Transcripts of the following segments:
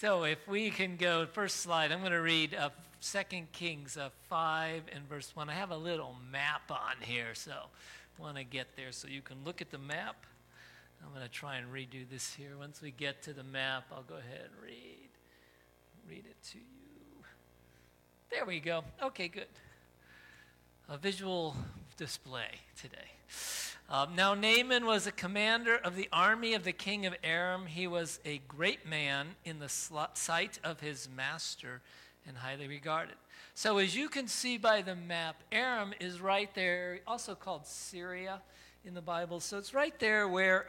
So if we can go, first slide, I'm going to read 2 Kings 5 and verse 1. I have a little map on here, so I want to get there so you can look at the map. I'm going to try and redo this here. Once we get to the map, I'll go ahead and read it to you. There we go. Okay, good. A visual display today. Now Naaman was a commander of the army of the king of Aram. He was a great man in the sight of his master and highly regarded. So as you can see by the map, Aram is right there, also called Syria in the Bible. So it's right there where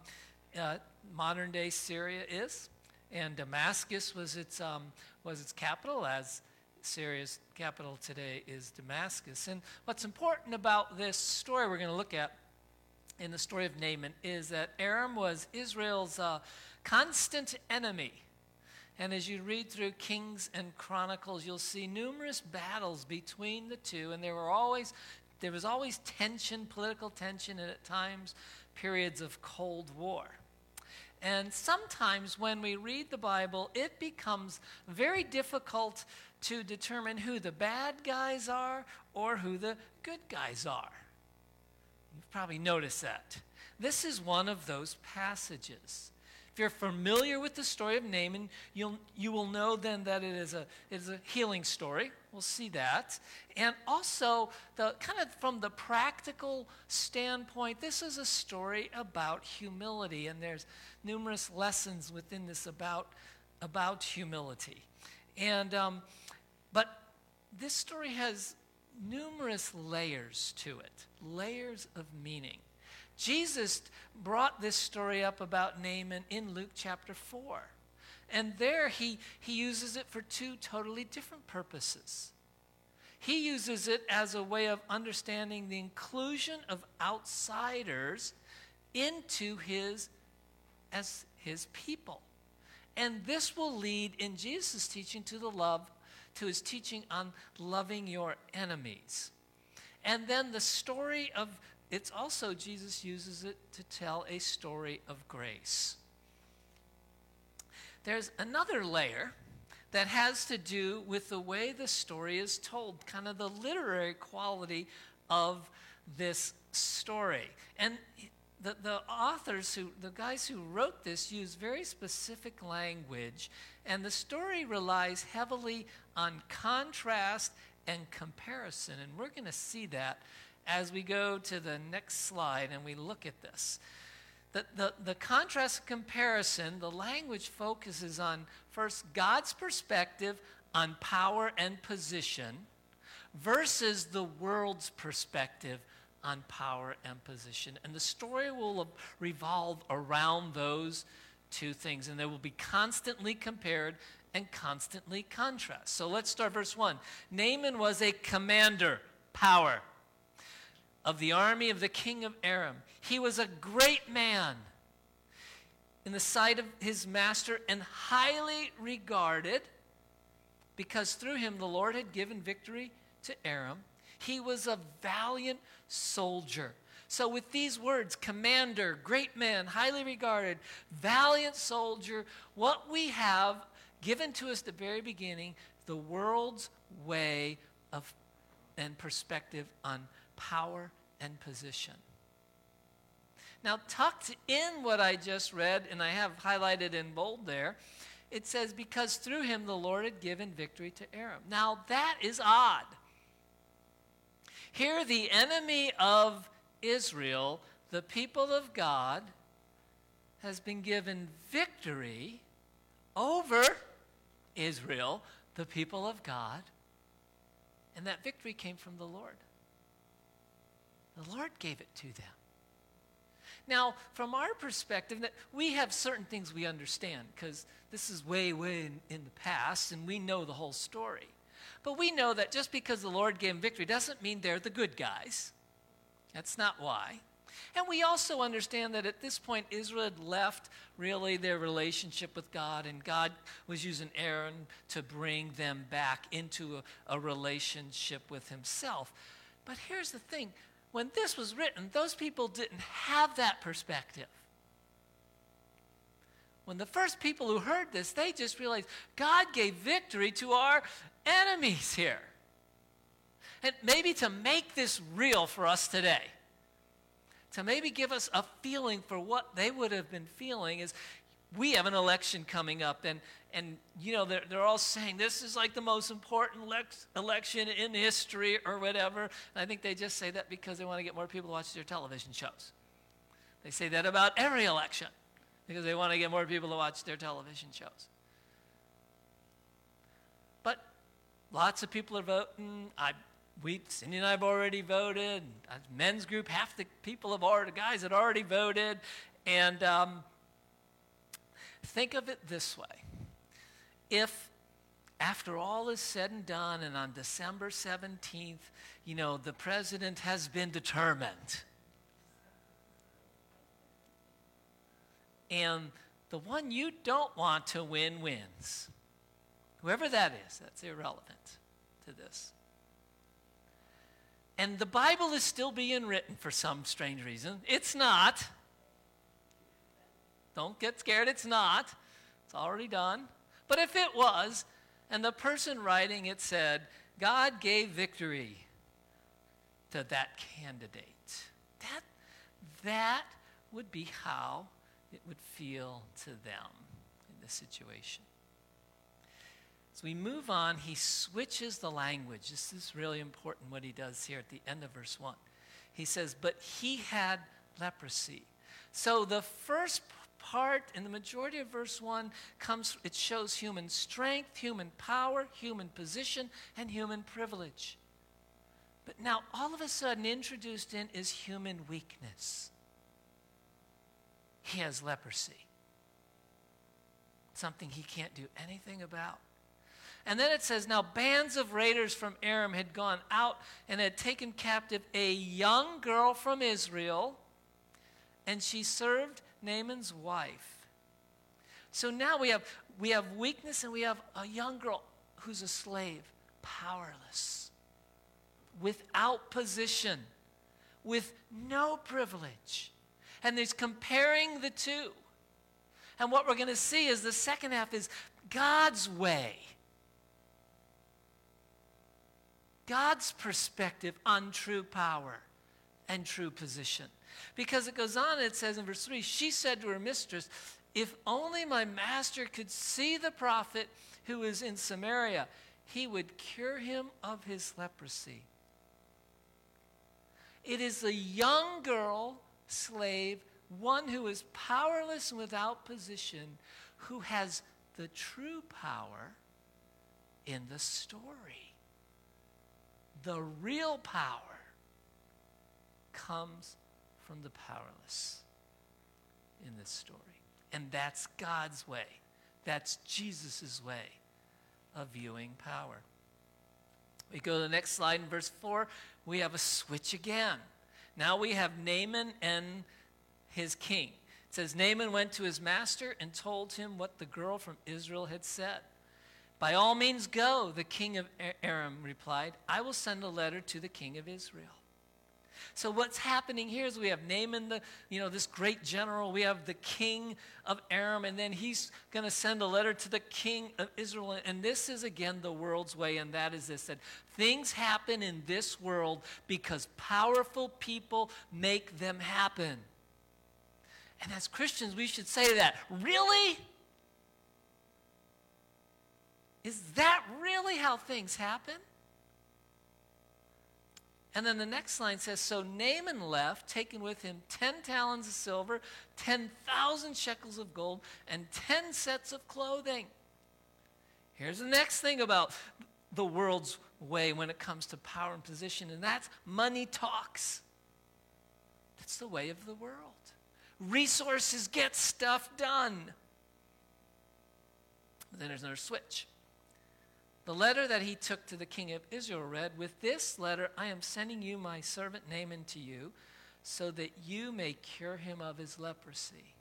modern-day Syria is, and Damascus was its capital, as Syria's capital today is Damascus. And what's important about this story we're going to look at in the story of Naaman is that Aram was Israel's constant enemy. And as you read through Kings and Chronicles, you'll see numerous battles between the two, and there was always tension, political tension, and at times periods of Cold War. And sometimes when we read the Bible, it becomes very difficult to determine who the bad guys are or who the good guys are. You've probably noticed that. This is one of those passages. If you're familiar with the story of Naaman, you will know then that it is a healing story. We'll see that. And also, from the practical standpoint, this is a story about humility, and there's numerous lessons within this about humility. And but this story has numerous layers to it, layers of meaning. Jesus brought this story up about Naaman in Luke chapter 4. And there he uses it for two totally different purposes. He uses it as a way of understanding the inclusion of outsiders into his people. And this will lead in Jesus' teaching to his teaching on loving your enemies. And then the story of it's also, Jesus uses it to tell a story of grace. There's another layer that has to do with the way the story is told, kind of the literary quality of this story. And the authors, the guys who wrote this, use very specific language, and the story relies heavily on contrast and comparison. And we're going to see that as we go to the next slide and we look at this. The contrast comparison, the language focuses on, first, God's perspective on power and position versus the world's perspective on power and position. And the story will revolve around those two things, and they will be constantly compared and constantly contrast. So let's start verse 1. Naaman was a commander, power, of the army of the king of Aram. He was a great man in the sight of his master and highly regarded because through him the Lord had given victory to Aram. He was a valiant soldier. So with these words, commander, great man, highly regarded, valiant soldier, what we have given to us at the very beginning, the world's way of and perspective on power and position. Now, tucked in what I just read, and I have highlighted in bold there, it says, because through him the Lord had given victory to Aram. Now, that is odd. Here, the enemy of Israel, the people of God, has been given victory over Israel, the people of God, and that victory came from the Lord. The Lord gave it to them. Now, from our perspective, that we have certain things we understand because this is way in the past and we know the whole story. But we know that just because the Lord gave them victory doesn't mean they're the good guys. That's not why. And we also understand that at this point Israel had left really their relationship with God, and God was using Aaron to bring them back into a relationship with himself. But here's the thing. When this was written, those people didn't have that perspective. When the first people who heard this, they just realized God gave victory to our enemies here. And maybe to make this real for us today, to maybe give us a feeling for what they would have been feeling, is we have an election coming up, and you know, they're all saying this is like the most important election in history or whatever. And I think they just say that because they want to get more people to watch their television shows. They say that about every election because they want to get more people to watch their television shows. But lots of people are voting. Cindy and I have already voted. Men's group, half the people have already, guys had already voted. And think of it this way. If after all is said and done and on December 17th, you know, the president has been determined, and the one you don't want to win wins, whoever that is, that's irrelevant to this. And the Bible is still being written for some strange reason. It's not. Don't get scared, it's not. It's already done. But if it was, and the person writing it said, God gave victory to that candidate, that would be how it would feel to them in this situation. As we move on, he switches the language. This is really important what he does here at the end of verse 1. He says, but he had leprosy. So the first part in the majority of verse 1 it shows human strength, human power, human position, and human privilege. But now all of a sudden introduced in is human weakness. He has leprosy. Something he can't do anything about. And then it says, now bands of raiders from Aram had gone out and had taken captive a young girl from Israel, and she served Naaman's wife. So now we have weakness, and we have a young girl who's a slave, powerless, without position, with no privilege. And there's comparing the two. And what we're going to see is the second half is God's way. God's perspective on true power and true position. Because it goes on, it says in verse 3, she said to her mistress, if only my master could see the prophet who is in Samaria, he would cure him of his leprosy. It is a young girl, slave, one who is powerless and without position, who has the true power in the story. The real power comes from the powerless in this story. And that's God's way. That's Jesus' way of viewing power. We go to the next slide in verse 4. We have a switch again. Now we have Naaman and his king. It says, Naaman went to his master and told him what the girl from Israel had said. By all means go, the king of Aram replied. I will send a letter to the king of Israel. So what's happening here is we have Naaman, this great general. We have the king of Aram, and then he's going to send a letter to the king of Israel. And this is, again, the world's way, and that is this, that things happen in this world because powerful people make them happen. And as Christians, we should say that. Really? Is that really how things happen? And then the next line says, so Naaman left, taking with him 10 talents of silver, 10,000 shekels of gold, and 10 sets of clothing. Here's the next thing about the world's way when it comes to power and position, and that's money talks. That's the way of the world. Resources get stuff done. Then there's another switch. The letter that he took to the king of Israel read, with this letter I am sending you my servant Naaman to you, so that you may cure him of his leprosy.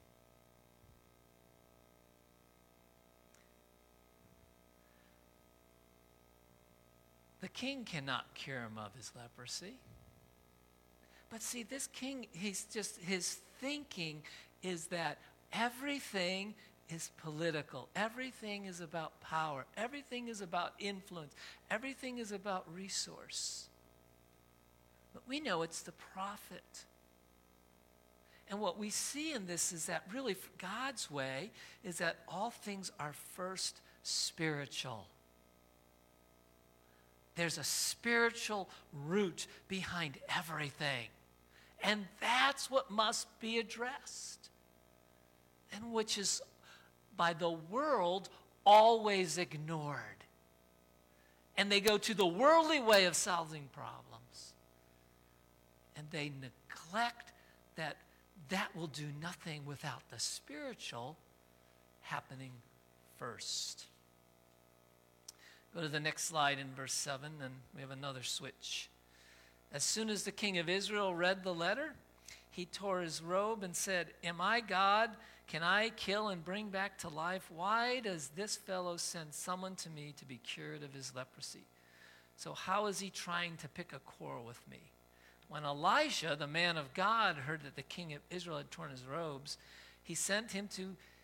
The king cannot cure him of his leprosy. But see, this king, his thinking is that everything is political. Everything is about power. Everything is about influence. Everything is about resource. But we know it's the prophet. And what we see in this is that really God's way is that all things are first spiritual. There's a spiritual root behind everything. And that's what must be addressed. And which is by the world always ignored. And they go to the worldly way of solving problems. And they neglect that will do nothing without the spiritual happening first. Go to the next slide in verse 7, and we have another switch. As soon as the king of Israel read the letter, he tore his robe and said, "Am I God? Can I kill and bring back to life? Why does this fellow send someone to me to be cured of his leprosy?" So how is he trying to pick a quarrel with me? When Elisha, the man of God, heard that the king of Israel had torn his robes, he sent him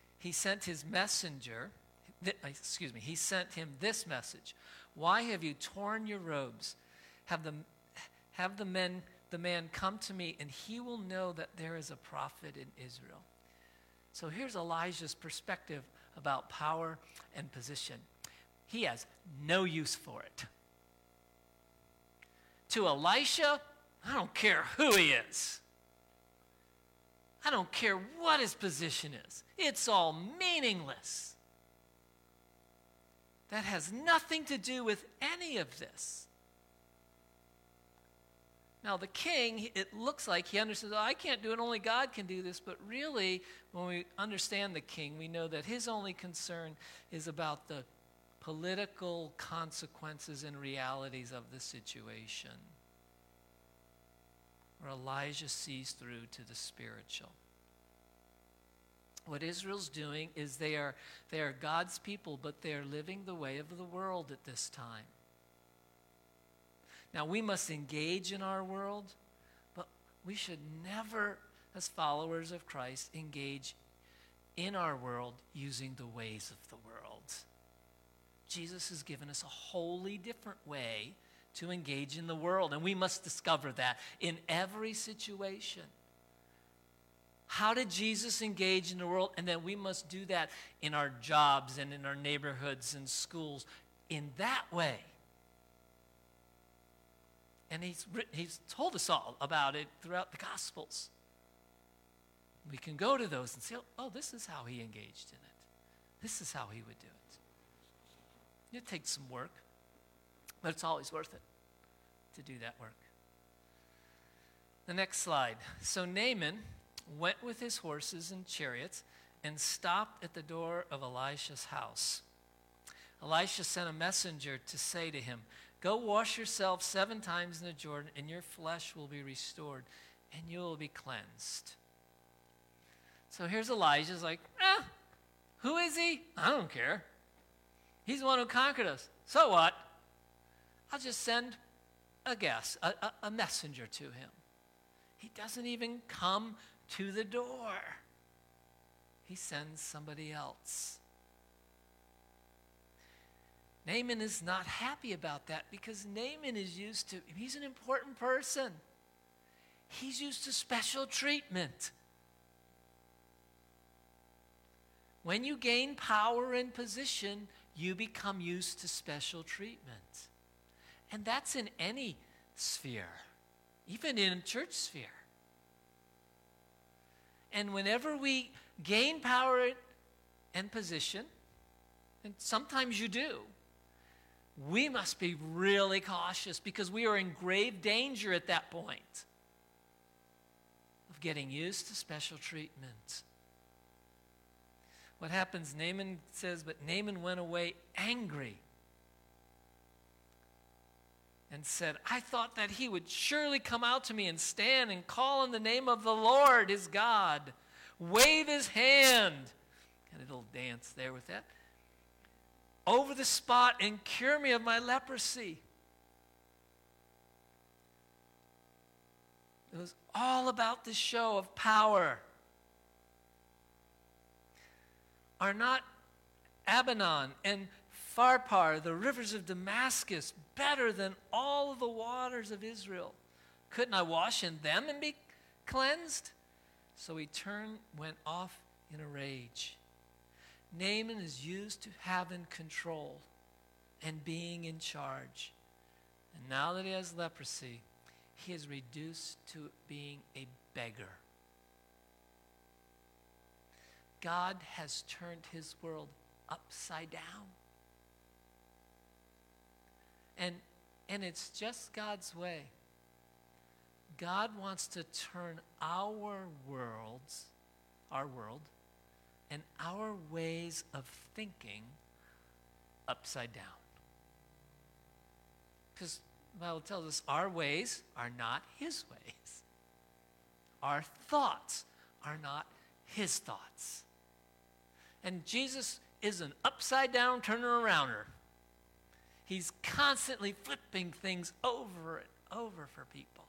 this message. "Why have you torn your robes? Have the man come to me, and he will know that there is a prophet in Israel." So here's Elijah's perspective about power and position. He has no use for it. To Elisha, I don't care who he is. I don't care what his position is. It's all meaningless. That has nothing to do with any of this. Now the king, it looks like he understands, I can't do it, only God can do this. But really, when we understand the king, we know that his only concern is about the political consequences and realities of the situation. Where Elijah sees through to the spiritual. What Israel's doing is they are God's people, but they are living the way of the world at this time. Now, we must engage in our world, but we should never, as followers of Christ, engage in our world using the ways of the world. Jesus has given us a wholly different way to engage in the world, and we must discover that in every situation. How did Jesus engage in the world? And then we must do that in our jobs and in our neighborhoods and schools in that way. And he's told us all about it throughout the Gospels. We can go to those and say, oh, this is how he engaged in it. This is how he would do it. It takes some work, but it's always worth it to do that work. The next slide. So Naaman went with his horses and chariots and stopped at the door of Elisha's house. Elisha sent a messenger to say to him, "Go wash yourself 7 times in the Jordan, and your flesh will be restored, and you will be cleansed." So here's Elijah's like, who is he? I don't care. He's the one who conquered us. So what? I'll just send a messenger to him. He doesn't even come to the door. He sends somebody else. Naaman is not happy about that because Naaman is he's an important person. He's used to special treatment. When you gain power and position, you become used to special treatment. And that's in any sphere, even in a church sphere. And whenever we gain power and position, and sometimes you do, we must be really cautious because we are in grave danger at that point of getting used to special treatment. What happens, Naaman says, but Naaman went away angry and said, "I thought that he would surely come out to me and stand and call on the name of the Lord, his God, wave his hand," got a little dance there with that, "over the spot and cure me of my leprosy." It was all about the show of power. Are not Abaddon and Pharpar, the rivers of Damascus, better than all of the waters of Israel? Couldn't I wash in them and be cleansed?" So he went off in a rage. Naaman is used to having control and being in charge. And now that he has leprosy, he is reduced to being a beggar. God has turned his world upside down. And it's just God's way. God wants to turn our world, and our ways of thinking upside down. Because the Bible tells us our ways are not his ways. Our thoughts are not his thoughts. And Jesus is an upside down turner arounder. He's constantly flipping things over and over for people.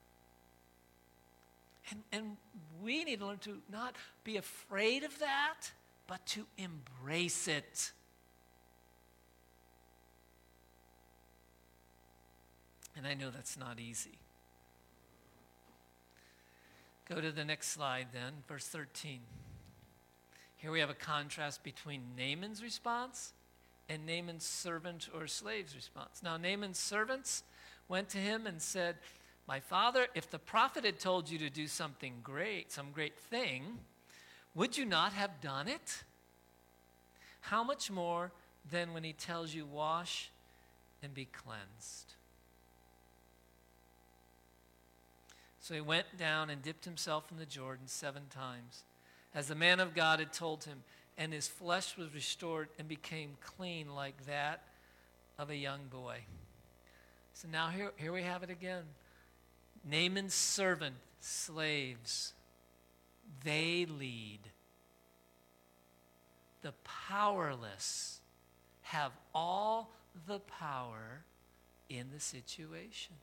And we need to learn to not be afraid of that, but to embrace it. And I know that's not easy. Go to the next slide then, verse 13. Here we have a contrast between Naaman's response and Naaman's servant or slave's response. Now, Naaman's servants went to him and said, "My father, if the prophet had told you to do something great, some great thing, would you not have done it? How much more than when he tells you, wash and be cleansed?" So he went down and dipped himself in the Jordan 7 times, as the man of God had told him, and his flesh was restored and became clean like that of a young boy. So now here we have it again. Naaman's servant, slaves, they lead. The powerless have all the power in the situation.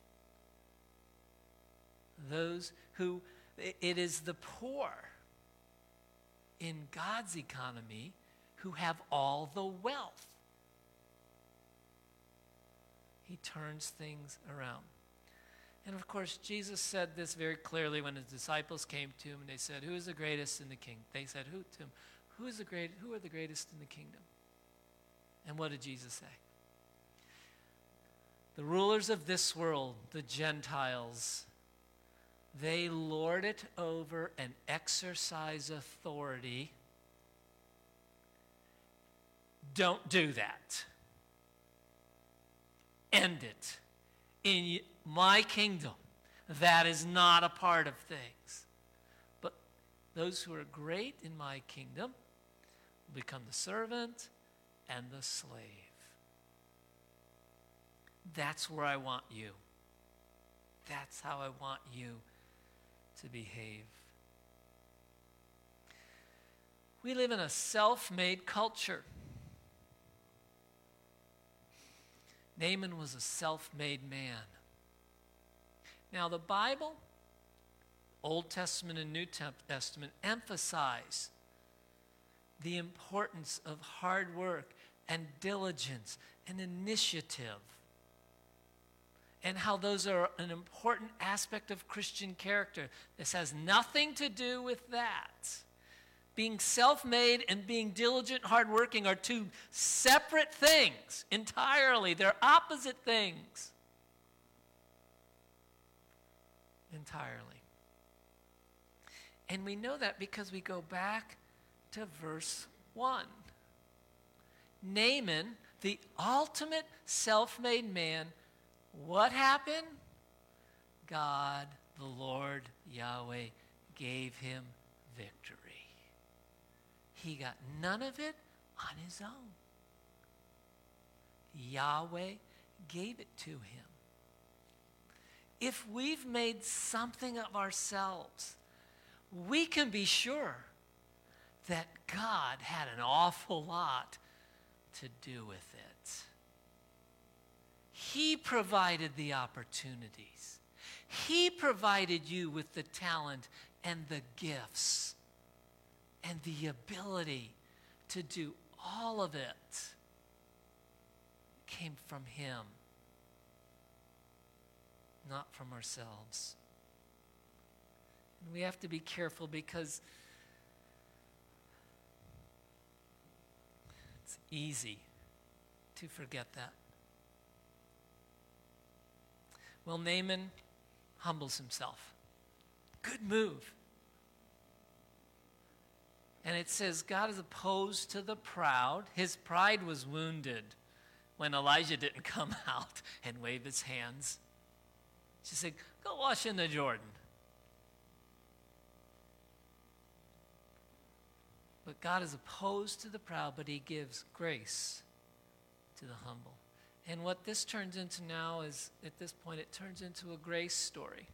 Those who, it is the poor in God's economy who have all the wealth. He turns things around. And of course, Jesus said this very clearly when his disciples came to him and they said, "Who is the greatest in the kingdom?" They said, "Who to him? Who are the greatest in the kingdom?" And what did Jesus say? "The rulers of this world, the Gentiles, they lord it over and exercise authority. Don't do that. End it. In my kingdom, that is not a part of things. But those who are great in my kingdom will become the servant and the slave." That's where I want you. That's how I want you to behave. We live in a self-made culture. Naaman was a self-made man. Now the Bible, Old Testament and New Testament, emphasize the importance of hard work and diligence and initiative, and how those are an important aspect of Christian character. This has nothing to do with that. Being self-made and being diligent, hardworking are two separate things entirely. They're opposite things entirely. And we know that because we go back to verse 1. Naaman, the ultimate self-made man, what happened? God, the Lord Yahweh, gave him victory. He got none of it on his own. Yahweh gave it to him. If we've made something of ourselves, we can be sure that God had an awful lot to do with it. He provided the opportunities. He provided you with the talent and the gifts and the ability to do all of it came from him, not from ourselves. And we have to be careful because it's easy to forget that. Well, Naaman humbles himself. Good move. And it says God is opposed to the proud. His pride was wounded when Elijah didn't come out and wave his hands. She said, go wash in the Jordan. But God is opposed to the proud, but he gives grace to the humble. And what this turns into now is, at this point, it turns into a grace story.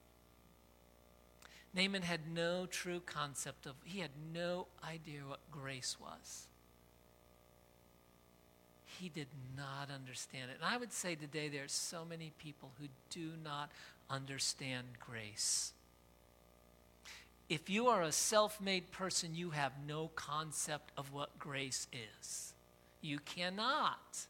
Naaman had no true concept of, he had no idea what grace was. He did not understand it. And I would say today there are so many people who do not understand grace. If you are a self-made person, you have no concept of what grace is. You cannot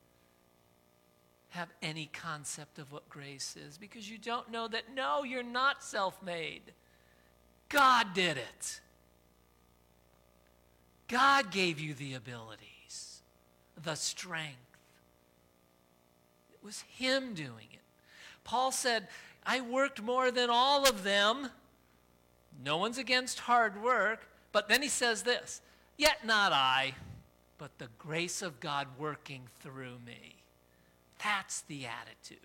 have any concept of what grace is because you don't know that, no, you're not self-made. God did it. God gave you the abilities, the strength. It was him doing it. Paul said, I worked more than all of them. No one's against hard work. But then he says this, yet not I, but the grace of God working through me. That's the attitude.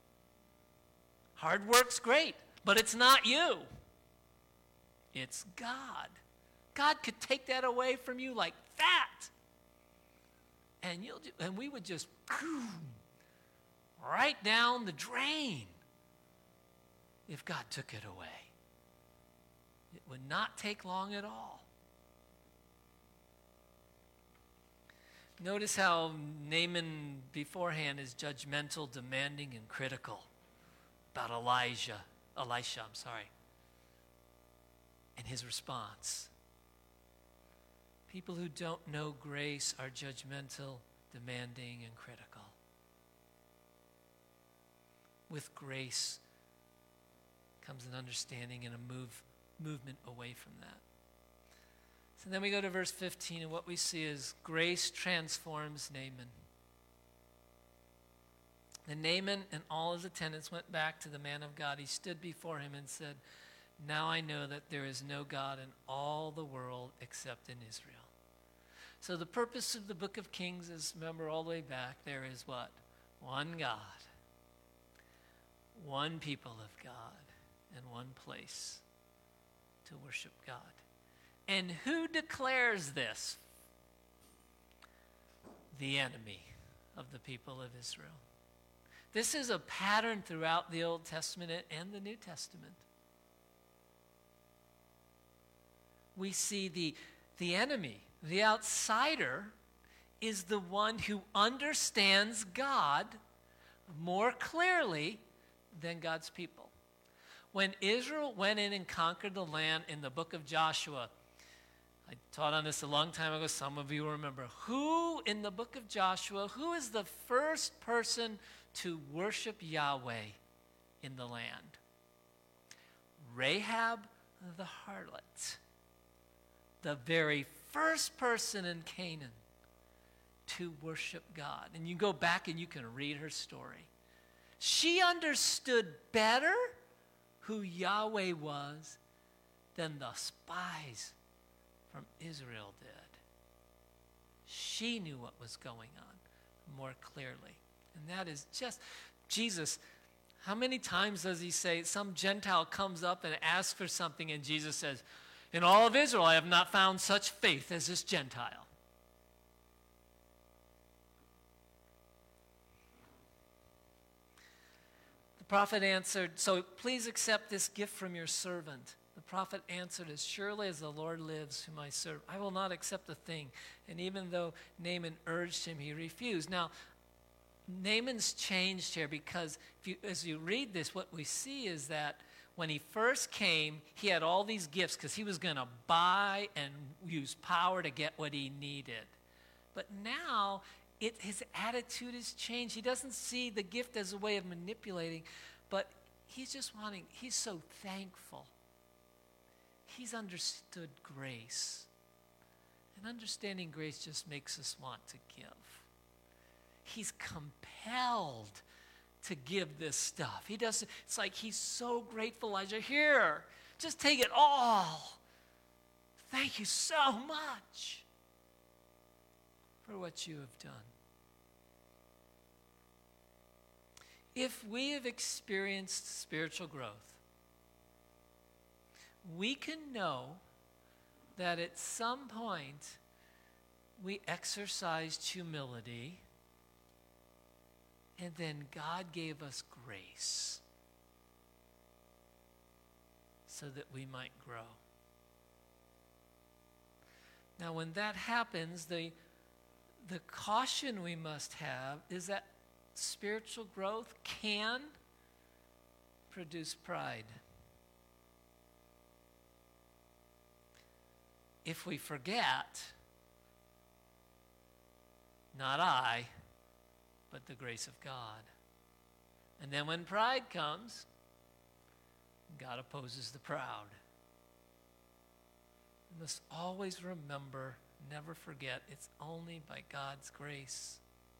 Hard work's great, but it's not you. It's God. God could take that away from you like that. And we would just right down the drain if God took it away. It would not take long at all. Notice how Naaman beforehand is judgmental, demanding, and critical about Elisha, and his response. People who don't know grace are judgmental, demanding, and critical. With grace comes an understanding and a movement away from that. So then we go to verse 15, and what we see is grace transforms Naaman. And Naaman and all his attendants went back to the man of God. He stood before him and said, now I know that there is no God in all the world except in Israel. So the purpose of the book of Kings is, remember all the way back, there is what? One God, one people of God, and one place to worship God. And who declares this? The enemy of the people of Israel. This is a pattern throughout the Old Testament and the New Testament. We see the enemy, the outsider, is the one who understands God more clearly than God's people. When Israel went in and conquered the land in the book of Joshua, I taught on this a long time ago, some of you remember. Who in the book of Joshua, who is the first person to worship Yahweh in the land? Rahab the harlot. The very first person in Canaan to worship God. And you go back and you can read her story. She understood better who Yahweh was than the spies from Israel did. She knew what was going on more clearly. And that is just, Jesus, how many times does he say, some Gentile comes up and asks for something and Jesus says, in all of Israel I have not found such faith as this Gentile. The prophet answered, so please accept this gift from your servant. The prophet answered, as surely as the Lord lives whom I serve, I will not accept a thing. And even though Naaman urged him, he refused. Now, Naaman's changed here because as you read this, what we see is that when he first came, he had all these gifts because he was going to buy and use power to get what he needed. But now, his attitude has changed. He doesn't see the gift as a way of manipulating, but he's so thankful. He's understood grace. And understanding grace just makes us want to give. He's compelled to give this stuff. It's like he's so grateful, Elijah. Here, just take it all. Thank you so much for what you have done. If we have experienced spiritual growth, we can know that at some point we exercised humility, and then God gave us grace so that we might grow. Now, when that happens, the caution we must have is that spiritual growth can produce pride. If we forget, not I, but the grace of God. And then when pride comes, God opposes the proud. We must always remember, never forget, it's only by God's grace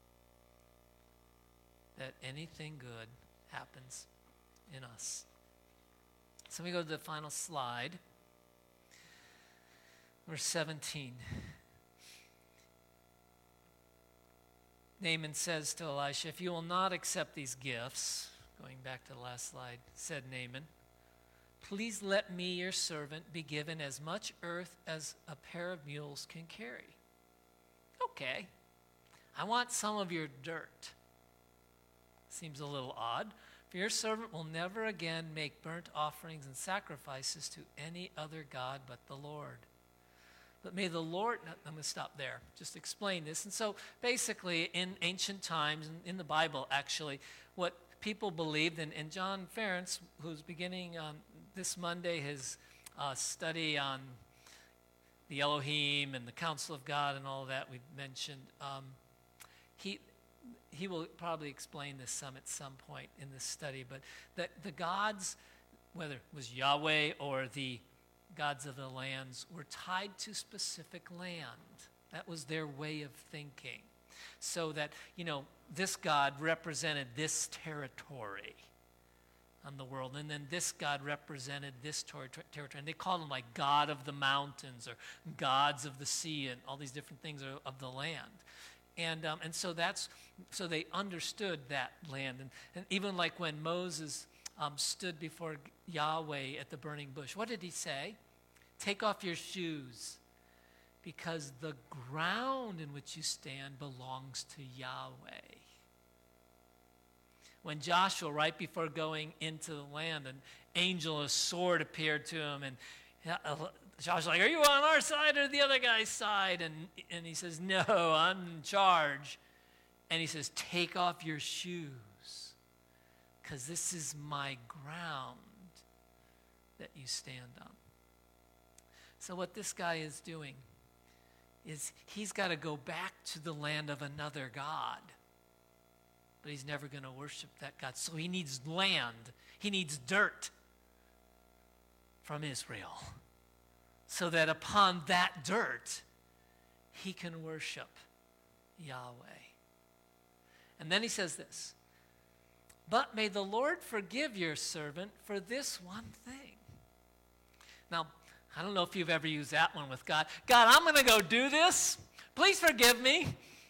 that anything good happens in us. So we go to the final slide. Verse 17. Naaman says to Elisha, if you will not accept these gifts, going back to the last slide, said Naaman, please let me, your servant, be given as much earth as a pair of mules can carry. Okay, I want some of your dirt. Seems a little odd. For your servant will never again make burnt offerings and sacrifices to any other god but the Lord. But may the Lord, I'm going to stop there, just explain this. And so basically in ancient times, in the Bible actually, what people believed, and John Ference, who's beginning this Monday his study on the Elohim and the counsel of God and all of that we've mentioned, he will probably explain this some at some point in this study, but that the gods, whether it was Yahweh or the gods of the lands, were tied to specific land. That was their way of thinking. So that, this God represented this territory on the world, and then this God represented this territory. And they called him like God of the mountains or gods of the sea and all these different things of the land. And so they understood that land. And even like when Moses stood before Yahweh at the burning bush, what did he say? Take off your shoes, because the ground in which you stand belongs to Yahweh. When Joshua, right before going into the land, an angel, a sword appeared to him, and Joshua's like, are you on our side or the other guy's side? And he says, no, I'm in charge. And he says, take off your shoes, because this is my ground that you stand on. So what this guy is doing is he's got to go back to the land of another god. But he's never going to worship that God. So he needs land. He needs dirt from Israel, so that upon that dirt, he can worship Yahweh. And then he says this, but may the Lord forgive your servant for this one thing. Now, I don't know if you've ever used that one with God. God, I'm going to go do this. Please forgive me.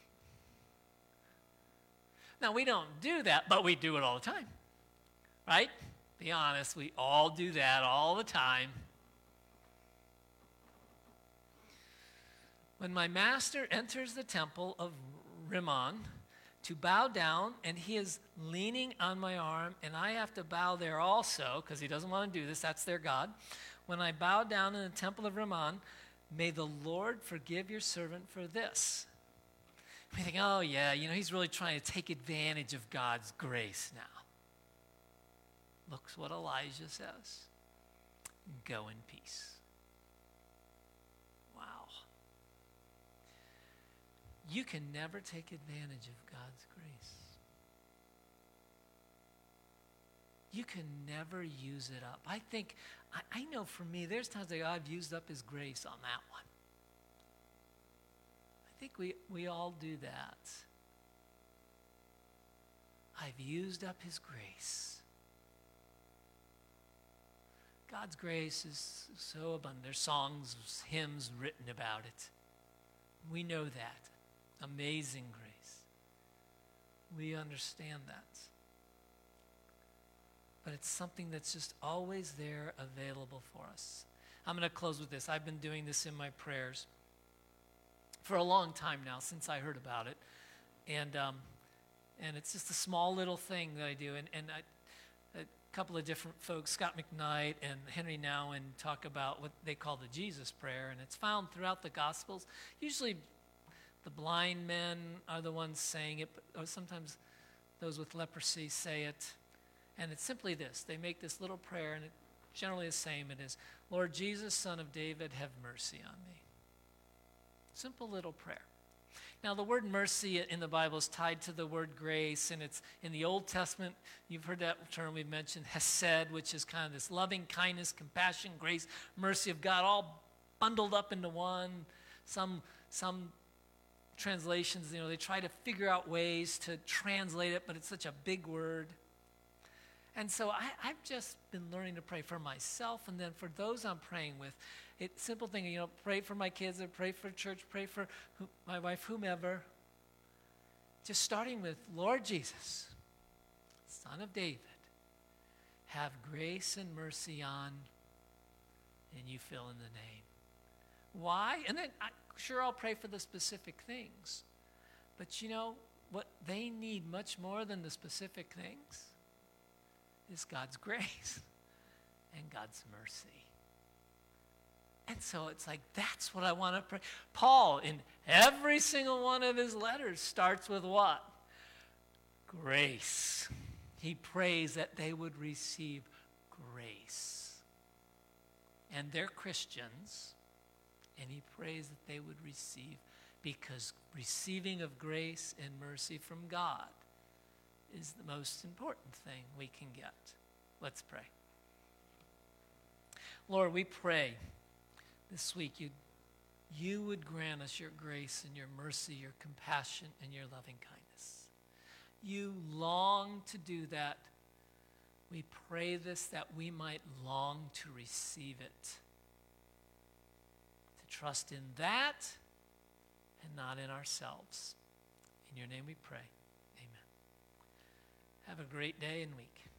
Now, we don't do that, but we do it all the time, right? Be honest, we all do that all the time. When my master enters the temple of Rimmon to bow down, and he is leaning on my arm, and I have to bow there also, because he doesn't want to do this, that's their God. When I bow down in the temple of Rimmon, may the Lord forgive your servant for this. We think, oh yeah, he's really trying to take advantage of God's grace now. Look what Elijah says. Go in peace. Wow. You can never take advantage of God's grace. You can never use it up. I know for me, there's times that I've used up his grace on that one. I think we all do that. I've used up his grace. God's grace is so abundant. There's songs, hymns written about it. We know that. Amazing grace. We understand that. But it's something that's just always there available for us. I'm going to close with this. I've been doing this in my prayers for a long time now, since I heard about it. And it's just a small little thing that I do. And a couple of different folks, Scott McKnight and Henry Nouwen, talk about what they call the Jesus prayer. And it's found throughout the Gospels. Usually the blind men are the ones saying it, or sometimes those with leprosy say it. And it's simply this. They make this little prayer, and it generally is the same. It is, Lord Jesus, Son of David, have mercy on me. Simple little prayer. Now, the word mercy in the Bible is tied to the word grace, and it's in the Old Testament. You've heard that term we've mentioned, hesed, which is kind of this loving kindness, compassion, grace, mercy of God, all bundled up into one. Some translations, they try to figure out ways to translate it, but it's such a big word. And so I've just been learning to pray for myself, and then for those I'm praying with. It's a simple thing, pray for my kids, or pray for church, pray for my wife, whomever. Just starting with, Lord Jesus, Son of David, have grace and mercy on, and you fill in the name. Why? And then I'll pray for the specific things. But what they need much more than the specific things is God's grace and God's mercy. And so it's like, that's what I want to pray. Paul, in every single one of his letters, starts with what? Grace. He prays that they would receive grace. And they're Christians, and he prays that they would receive, because receiving of grace and mercy from God is the most important thing we can get. Let's pray. Lord, we pray this week you would grant us your grace and your mercy, your compassion, and your loving kindness. You long to do that. We pray this that we might long to receive it, to trust in that and not in ourselves. In your name we pray. Have a great day and week.